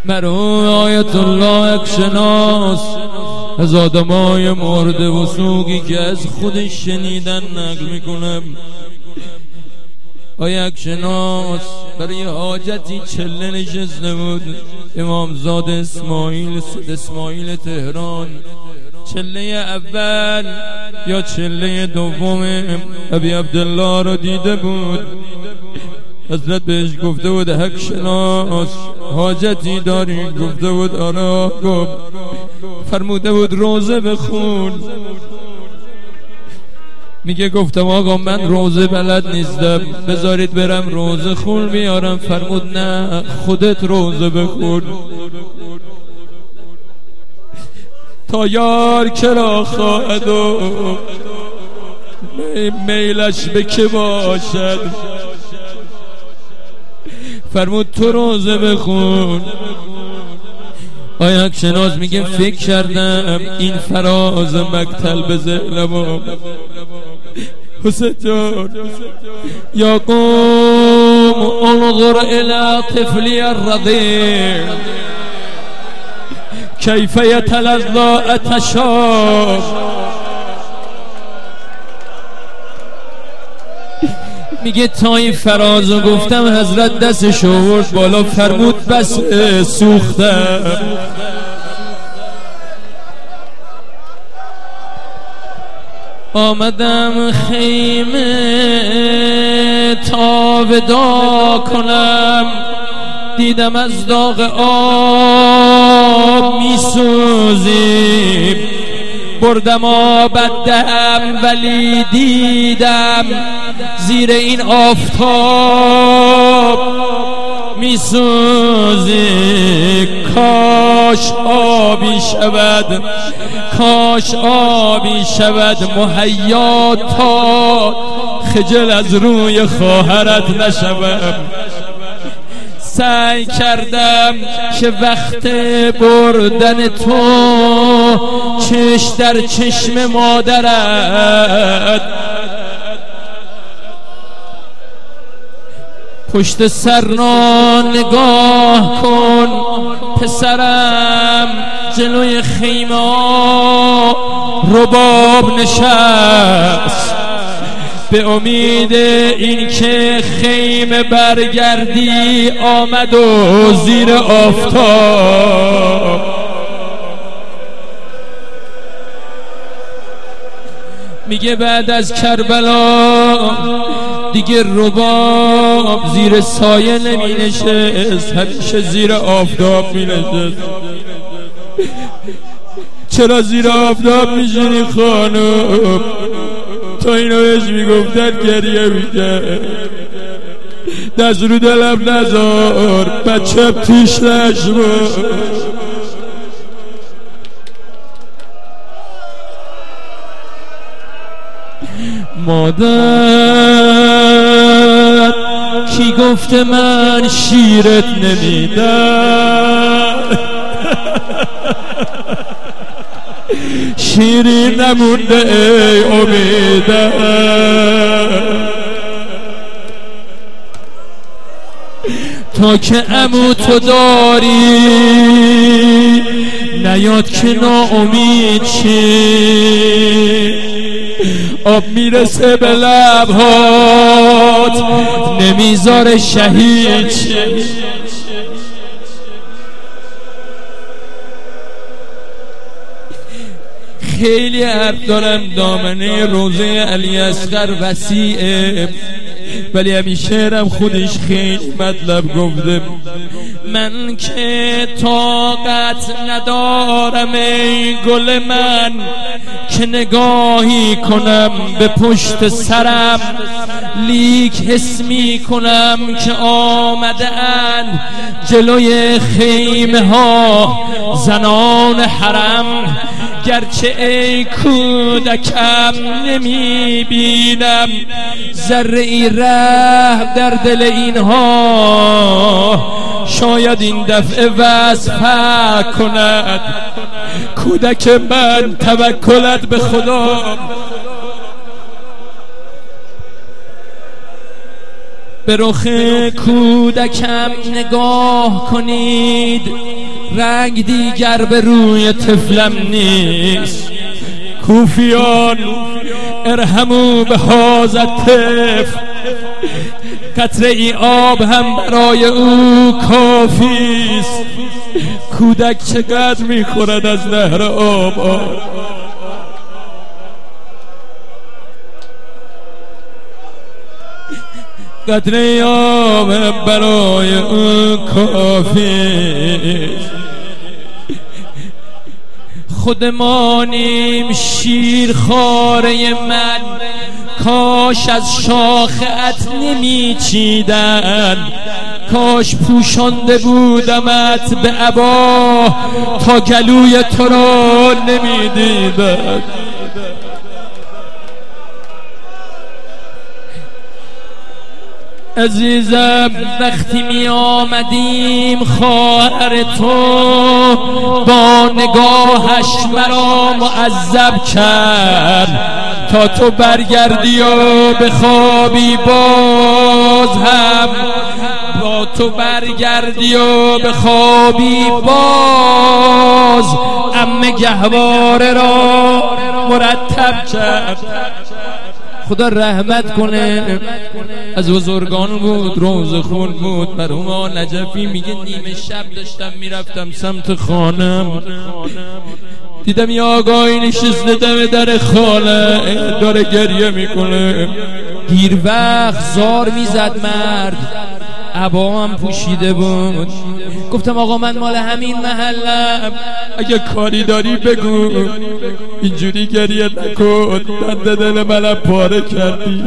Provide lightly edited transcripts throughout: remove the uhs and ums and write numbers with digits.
مرحوم آیت الله اکشناس از آدمای مورد وثوقی که از خودش شنیدن نقل میکنم. آیت اکشناس برای حاجتی چله نشسته بود. امامزاده اسماعیل تهران، چله اول یا چله دوم ابی عبدالله رو دیده بود. حضرت بهش گفته بود اکشناس حاجتی داری؟ گفته بود آره. گفت فرموده بود روزه بخون. میگه گفتم آقا من روزه بلد نیستم، بذارید برم روزه خون بیارم. فرمود نه خودت روزه بخون تا یار کرا خواهد و میلش به که باشد. فرمود تو روزه بخون. آیا اکشناس میگه فکر کردم این فراز مقتل به ذهنم. حسین جان یا قوم انظر الى طفلی الرضیع کیف یتلظی عطشا. میگه تا این فرازو گفتم حضرت دستش آورد بالا، فرمود بس سوختم. آمدم خیمه تا ودا کنم، دیدم از داغ آب میسوزیم. بردم آبد دهم ولی دیدم زیر این آفتاب میسوزی. کاش آبی شود، کاش آبی شود مهیا تا خجل از روی خواهرت نشوم. سعی کردم که وقت بردن تو چش در چشم مادرت، پشت سرنا نگاه کن پسرم. جلوی خیمه رباب نشست به امید این که خیمه برگردی. آمد و زیر آفتاب میگه بعد از کربلا دیگه رباب زیر سایه نمی نشست، همیشه زیر آفتاب می نشست. چرا زیر آفتاب میشینی خانم؟ تا اینو بهش میگفتن گریه میکرد. دست رو دلم نذار بچه پیش نشد. مادر کی گفته من شیرت نمیدم؟ شیری نمونده ای امیدم. تا که عمو تو داری نیاد که ناامید شی. آب میرسه به لبهات نمیذاره شهید شی. خیلی حرف دارم، دامنه روزه علی اصغر وسیعه، ولی همین شعرم خودش خیلی مطلب گفته. من که طاقت ندارم ای گل من که نگاهی کنم به پشت سرم، لیک حس می کنم که آمده اند جلوی خیمه ها زنان حرم. گرچه ای کودکم نمی بینم ذره ای رحم در دل اینها، شاید این دفعه وصف کند کودک من توکلت به خدا. به رخ کودکم نگاه کنید، رنگ دیگر به روی طفلم نیست. کوفیان ارحموا بهذا الطفل، قطره ای آب هم برای او کافیست. کودک چقدر میخورد از نهر آب. قطره آب برای او کافیست. خودمانیم شیرخواره من، کاش از شاخت نمیچیدن، کاش پوشانده بودمت به عبا تا گلوی تو را نمیدیدن. عزیزم وقتی می آمدیم خواهر تو با نگاهش مرا معذب کرد، تا تو برگردی و بخوابی باز هم، با تو برگردی و بخوابی باز عمه گهواره را مرتب کرد. خدا رحمت کنه، از بزرگان بود، روزه خون بود. مرحوم نجفی میگه نیمه شب داشتم میرفتم سمت خانم، دیدم یه آقایی نشسته دم در خانه داره گریه میکنه. دیر وقت زار میزد مرد، عبا هم پوشیده بود. گفتم آقا من مال همین محلم، اگه کاری داری بگو، اینجوری گریه نکن، دند دل منم پاره کردی.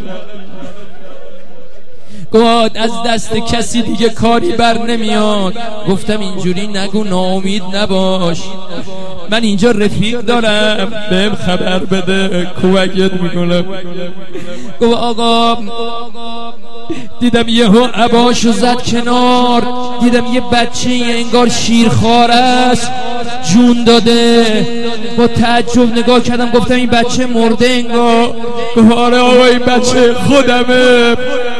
گفت از دست کسی دیگه کاری بر نمیاد. گفتم اینجوری نگو، ناامید نباش، من اینجا رفیق دارم، بهم خبر بده، کمکت میکنم. گفت آقا دیدم یهو عباشو زد کنار، دیدم یه بچه انگار شیرخواره است جون داده. با تعجب نگاه کردم، گفتم این بچه مرده انگار. گفت آره آقا این بچه خودمه،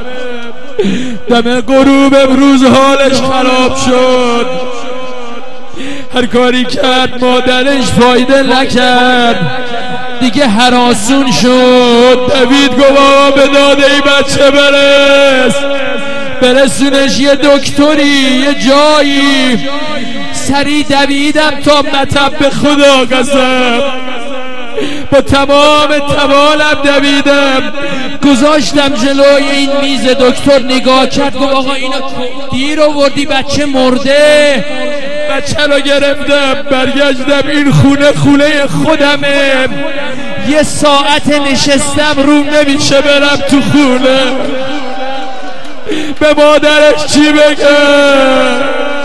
دم غروب امروز حالش خراب شد، هر کاری کرد مادرش فایده نکرد، دیگه هراسون شد. دوید گفت آقا به داده این بچه برسونش یه دکتری یه جایی. سری دویدم تا مطب، به خدا قسم با تمام توانم دویدم، گذاشتم جلوی این میز. دکتر نگاه کرد، گفت آقا اینو دیر آوردی، بچه مرده. بچه رو گرفتم برگشتم، این خونه خودمه. یه ساعت نشستم روم نمیشه برم تو خونه، به مادرش چی بگم؟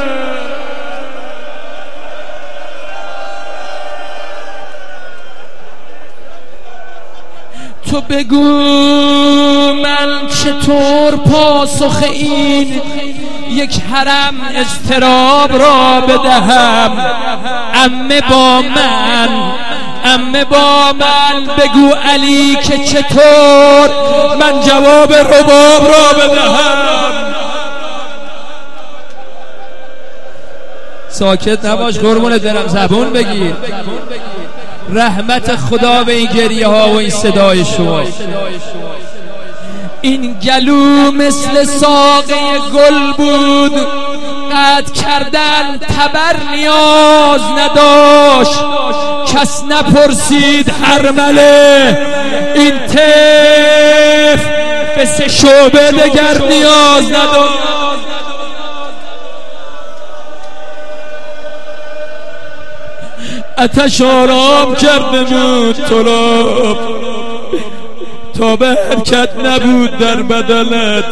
تو بگو من چطور پاسخ این یک حرم اضطراب را بدهم. عمه با من بگو علی که چطور من جواب رباب را بدهم. ساکت نباش قربونت برم، زبون بگیر. رحمت خدا به این گریه ها و این صدای شما. این گلو مثل ساقه گل بود، قطع کردن تبر نیاز نداشت. کس نپرسید هرمله، این طفل به 3 شعبه دگر نیاز نداشت. آتش آرام کرده بود تو را، تا به حرکت نبود در بدنت.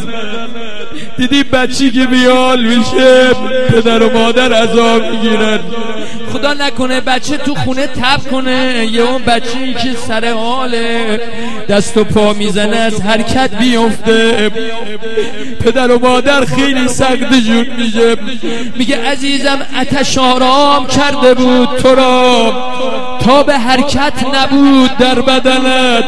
دیدی بچی که بیال میشه، پدر و مادر عذاب میگیرن. خدا نکنه بچه تو خونه تب کنه، یه اون بچه‌ای که سر حاله دست و پا میزنه از حرکت بیفته، پدر و مادر خیلی سخت جون میشه، میگه عزیزم آتش آرام کرده بود تو را تا به حرکت نبود در بدنت،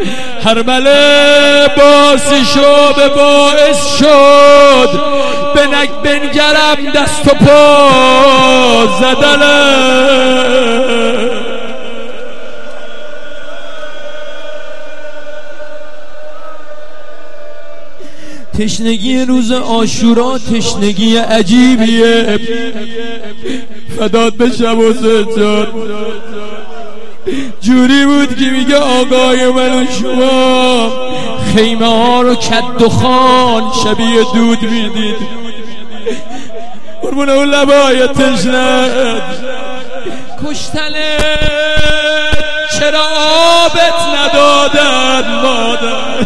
هرمله باسی شو به باعث شد بنگرم دست و پا زدنت. تشنگی روز عاشورا تشنگی عجیبیه، فدات بشم حسین جان. جوری بود که میگه آقای من و شما خیمه ها رو کد و خان شبیه دود میدید، قربون اون لبای تشنه کشتنه چرا آبت ندادن مادر.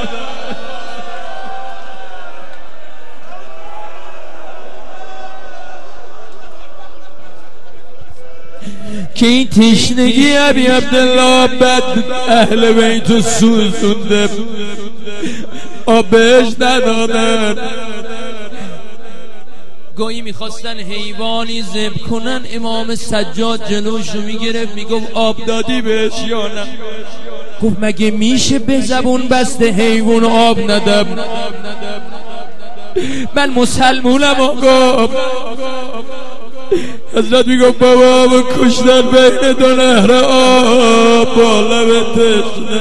که این تشنگی ابی عبدالله بد اهل بیت سوزونده، آب بهش ندادن. گاهی میخواستن حیوانی ذبح کنن، امام سجاد جلوشو میگرفت میگفت آب دادی بهش یا نه؟ گفت مگه میشه به زبون بسته حیوان آب ندم؟ من مسلمونم آقا. حضرت میگفت بابا کشتن بین دو نهر آب با لب تشنه.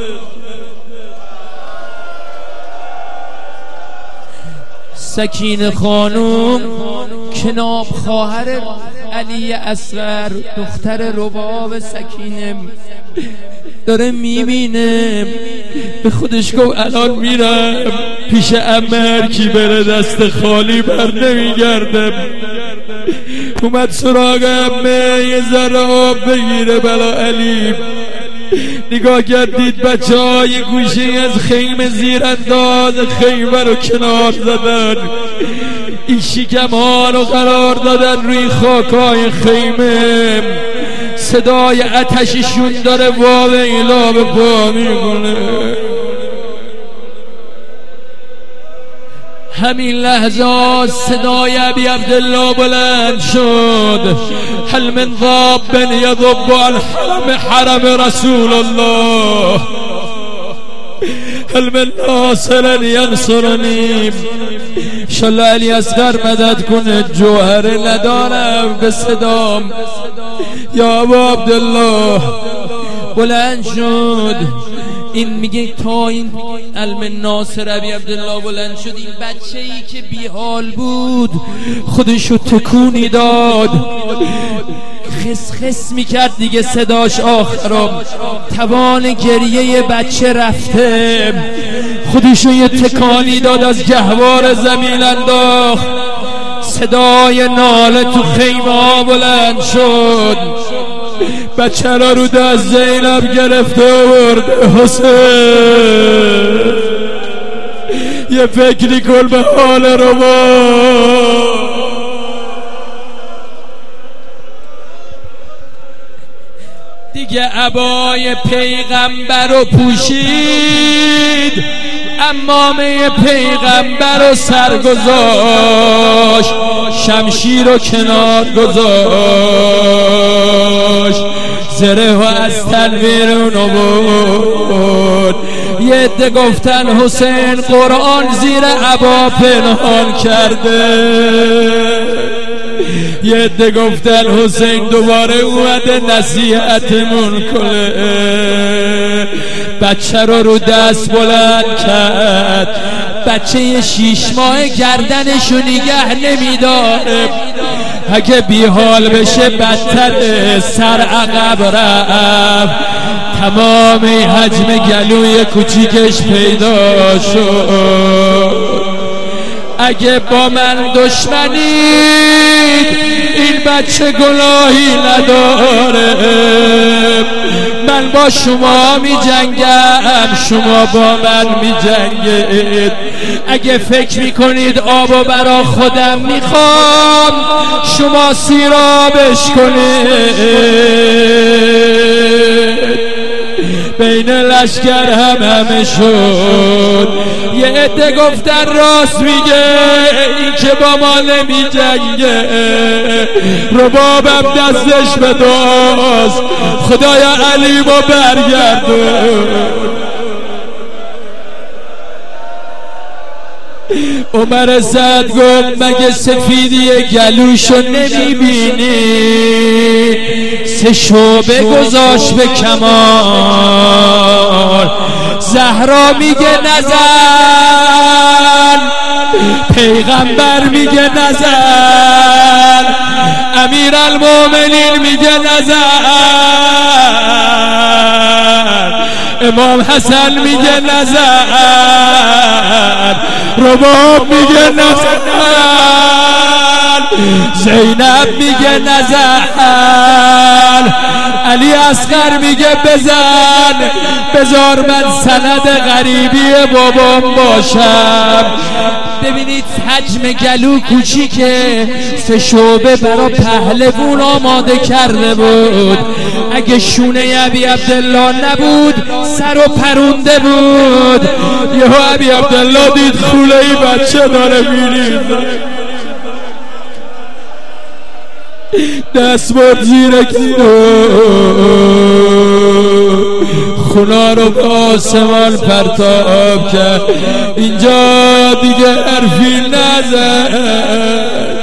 سکینه خانم کناب خواهر علی اصغر دختر رباب سکینه داره میبینه، به خودش گفت الان میرم پیش عمه، کی بره دست خالی بر نمیگردم. اومد سراغ عمه یه ذره آب بگیره بلا علی، نگاه کردید بچه های گوشه از خیمه زیر انداز خیمه رو کنار زدن، این شکم ها رو قرار دادن روی خاکای خیمه، صدای آتششون داره واویلا به پا میکنه. همین لحظات صدای ابی عبدالله بلند شد، هل من ضاب یضب الحرم حرم رسول الله، هل من ناصر ینصرنی. انشالله علی اصغر مدد کنه، جوهر ندارم به صدام. یا ابا عبدالله بلند شد. این میگه تا این علم ناصر ابی عبدالله بلند شد، این بچه‌ای که بیحال بود خودشو تکونی داد، خس خس میکرد دیگه، صداش آخرام، توان گریه بچه رفته، خودشو یه تکانی داد، از گهوار زمین انداخت، صدای ناله تو خیمه ها بلند شد. بچه را رو دست زینب گرفته آورده، حسین یه فکری کن به حال رو دیگه عبای پیغمبر رو پوشید، عمامه پیغمبر رو سر گذاشت، شمشیر رو کنار گذاشت، زره و از تنویر آورد. یه عده گفتن حسین قرآن زیر عبا پنهان کرده، یه عده گفتن حسین دوباره اومده نصیحتمون کنه. بچه رو دست بلند کرد، بچه 6 ماه گردنشو نگه نمیداره، اگه بیحال بشه بدتر سر عقب رفت، تمام حجم گلوی کوچیکش پیدا شد. اگه با من دشمنید این بچه گناهی نداره، من با شما می جنگم، شما با من می جنگید. اگه فکر می کنید آبو برا خودم می خوام، شما سیرابش کنید. بین لشکر همه شد، یه عده گفتن راست میگه، این که با ما نمی جنگه، ربابم دستش به داست، خدایا علیمو برگردون. عمر سعد گفت مگه سفیدی گلوشو نمیبینی؟ 3 شعبه گذاشت به کمال. زهرا میگه نزن، پیغمبر میگه نزن، امیرالمومنین میگه نزن، امام حسن میگه نزن، رباب میگه نزن، زینب میگه نزن، علی اصغر میگه بزن، بذار من سند غریبی بابام باشم. ببینید حجم گلو کوچیکه، 3 شعبه برا پهلوون آماده کرده بود. اگه شونه ابی عبدالله نبود سر و پرونده بود. یهو ابی عبدالله دید خوله ای بچه داره میریزه، دست برد زیر خونا رو به آسمان پرتاب کرد. اینجا دیگه حرفی نزد.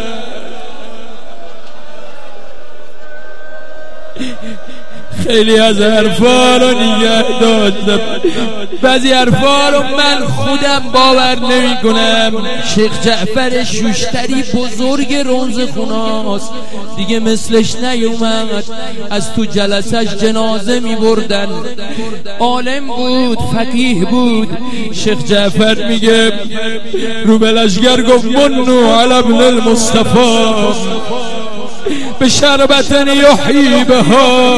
خیلی از حرفا رو نگه داشتم، بعضی حرفا رو من خودم باور نمی کنم. شیخ جعفر شوشتری بزرگ رمزخوناست، دیگه مثلش نیومد. از تو جلسش جنازه می بردن، عالم بود، فقیه بود. شیخ جعفر میگه رو به لشگر گفت منو علی ابن المصطفى به شربت یحیی بها.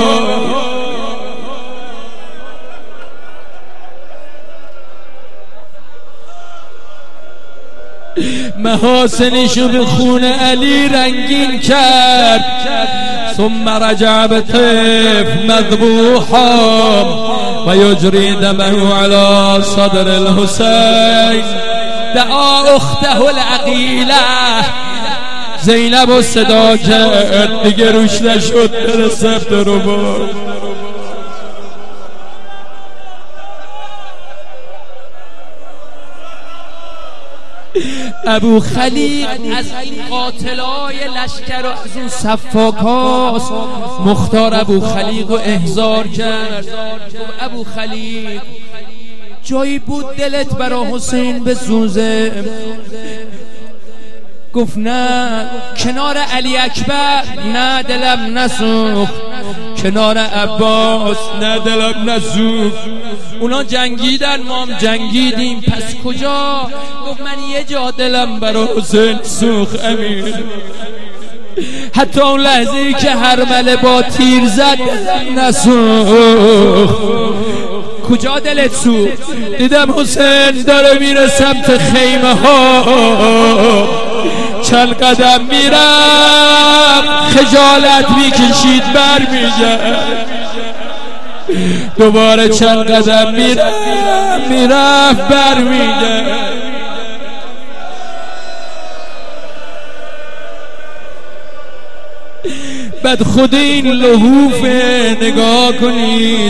محاسنشو به خون علی رنگین کرد. ثم رجع بطیف مذبوحا و یجری دمه علی صدر الحسین. دعا اخته العقیله، زینب و صدا کرد، دیگه روش نشد برسد رو با. ابو خلیق از این قاتلای لشکر و از اون صفاکاست. مختار ابو خلیق رو احضار کرد. ابو خلیق جایی بود دلت برا حسین بسوزه؟ گفت نه. کنار علی اکبر؟ نه دلم نسوخت. کنار عباس؟ نه دلم نسوخت. اونا جنگیدن، ما هم جنگیدیم، پس کجا؟ گفت من یه جا دلم برای حسین سوخت امیر. حتی اون لحظه‌ای که هرمله با تیر زد نسوخت. کجا دلت سوخت؟ دیدم حسین داره میره سمت خیمه ها، چند قدم میرم خجالت میکشید برمیگرد، دوباره چند قدم میرفت برمیگرد. بعد خود این لحوف نگاه کنید.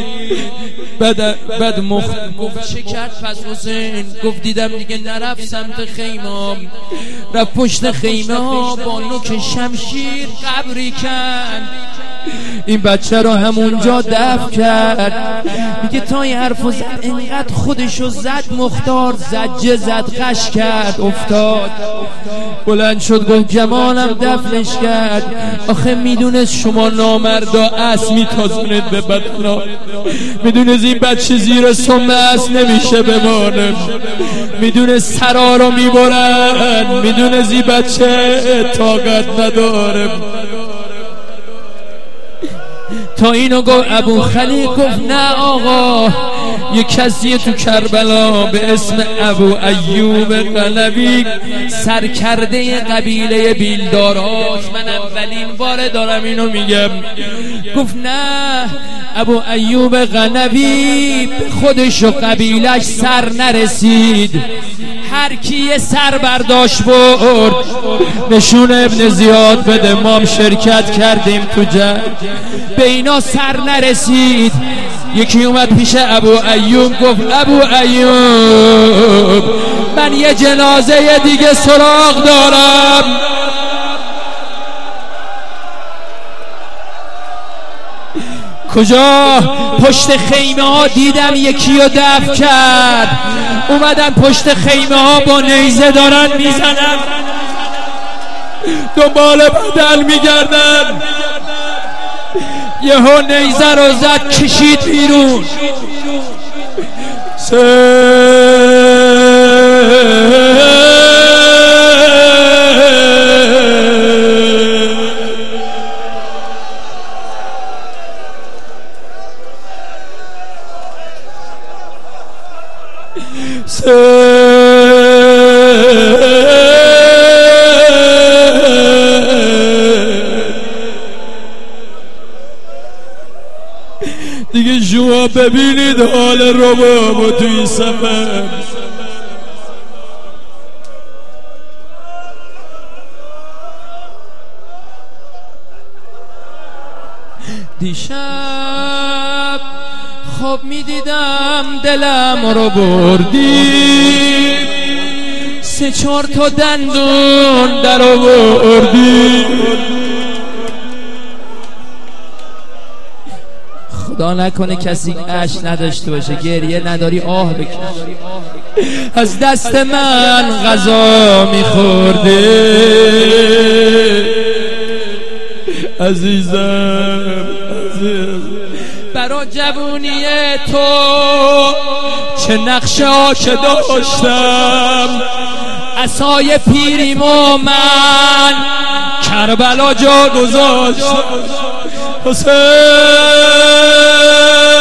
بعد گفت چه کرد پس حسین؟ گفت دیدم دیگه نرفت سمت خیمه، رفت پشت خیمه ها با نوک شمشیر قبری کند. این بچه رو همونجا دفن کرد. میگه تا این حرفو زد اینقدر خودشو زد، مختار زجه زد، قش کرد، افتاد، بلند شد گفت جمالم دفنش کرد. آخه میدونست شما نامردا اس میتازونید به بدنا، میدونست این بچه زیر سم اس نمیشه بمانه، میدونه سرا رو میبرن، میدونه زی بچه طاقت نداره. تا اینو گفت ابو خلیل، گفت نه آقا، یه کسی تو کربلا به اسم ابو ایوب قنوی، سرکرده قبیله بیلداراش، من اولین بار دارم اینو میگم. گفت نه، ابو ایوب قنوی به خودش و قبیلش سر نرسید، هر کی یه سر برداشت برد نشون ابن زیاد بده، ما هم شرکت کردیم تو جنگ، به اینا سر نرسید. یکی اومد پیش ابو ایوب گفت ابو ایوب، من یه جنازه دیگه سراغ دارم. کجا؟ پشت خیمه ها دیدم یکی رو دفن کرد، اومدن پشت خیمه ها با نیزه دارن میزنن، دنبال بدن میگردن. یهو نیزه رو زد کشید بیرون. دیگه شما ببینید حال ربابو تو این سفر. دیشب خواب میدیدم دلم رو بردی، 3-4 تا دندون در آوردی. خدا نکنه کسی اش نداشته باشه، گریه نداری آه بکش. از دست من غذا میخورده عزیزم، برا جوونی تو چه نقشه ها که داشتم، عصای پیریمو من کربلا جا گذاشتم. حسین